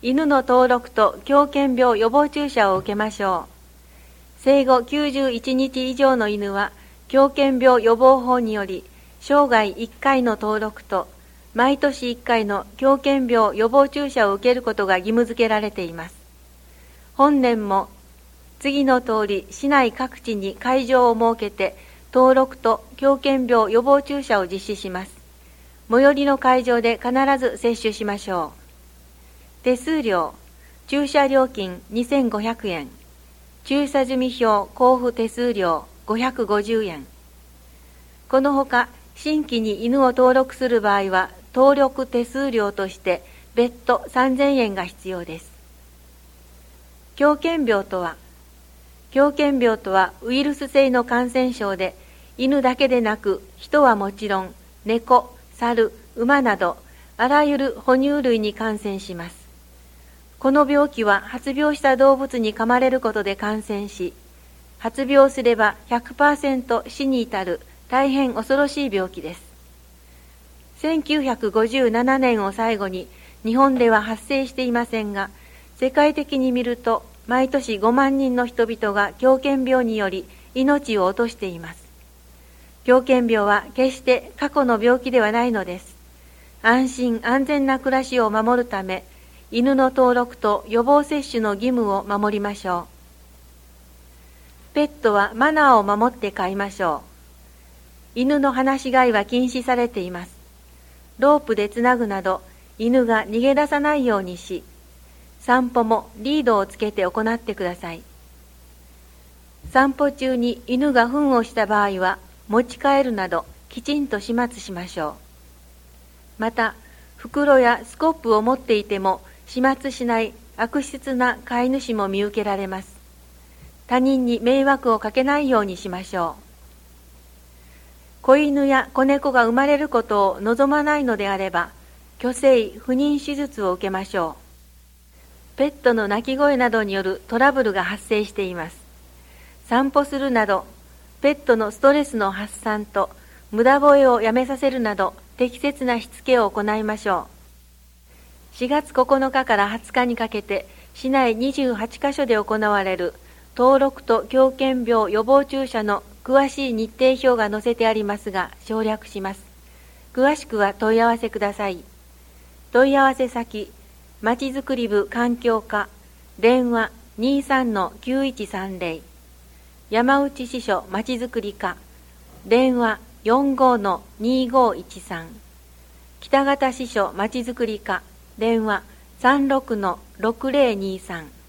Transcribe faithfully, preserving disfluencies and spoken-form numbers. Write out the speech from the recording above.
犬の登録と狂犬病予防注射を受けましょう。生後きゅうじゅういちにち以上の犬は狂犬病予防法により生涯いっかいの登録と毎年いっかいの狂犬病予防注射を受けることが義務付けられています。本年も次の通り市内各地に会場を設けて登録と狂犬病予防注射を実施します。最寄りの会場で必ず接種しましょう。手数料、注射料金にせんごひゃくえん、注射済票交付手数料ごひゃくごじゅうえん。このほか、新規に犬を登録する場合は、登録手数料として別途さんぜんえんが必要です。狂犬病とは、狂犬病とはウイルス性の感染症で、犬だけでなく人はもちろん、猫、猿、馬など、あらゆる哺乳類に感染します。この病気は発病した動物に噛まれることで感染し、発病すれば ひゃくパーセント 死に至る大変恐ろしい病気です。せんきゅうひゃくごじゅうななねんを最後に日本では発生していませんが、世界的に見ると毎年ごまんにんの人々が狂犬病により命を落としています。狂犬病は決して過去の病気ではないのです。安心安全な暮らしを守るため、犬の登録と予防接種の義務を守りましょう。ペットはマナーを守って飼いましょう。犬の放し飼いは禁止されています。ロープでつなぐなど、犬が逃げ出さないようにし、散歩もリードをつけて行ってください。散歩中に犬が糞をした場合は、持ち帰るなどきちんと始末しましょう。また、袋やスコップを持っていても、始末しない悪質な飼い主も見受けられます。他人に迷惑をかけないようにしましょう。子犬や子猫が生まれることを望まないのであれば、去勢不妊手術を受けましょう。ペットの鳴き声などによるトラブルが発生しています。散歩するなど、ペットのストレスの発散と無駄吠えをやめさせるなど、適切なしつけを行いましょう。しがつここのかからはつかにかけて市内にじゅうはちかしょで行われる登録と狂犬病予防注射の詳しい日程表が載せてありますが省略します。詳しくは問い合わせください。問い合わせ先、まちづくり部環境課、電話 にじゅうさんのきゅういちさんぜろ、山内支所まちづくり課、電話 よんじゅうごのにじゅうごいちさん、北方支所まちづくり課、電話 さんじゅうろくのろくぜろにさん